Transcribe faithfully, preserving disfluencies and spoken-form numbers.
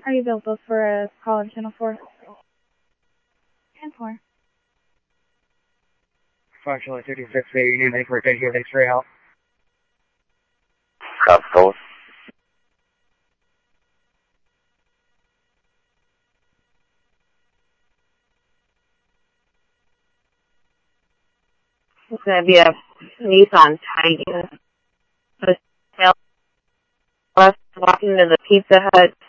Are you built those for a college channel four? ten four. Functionally fifty-six, Union, thanks for taking thanks for your help. South Coast. It's going to be a Nissan Titan. Just walking to the Pizza Hut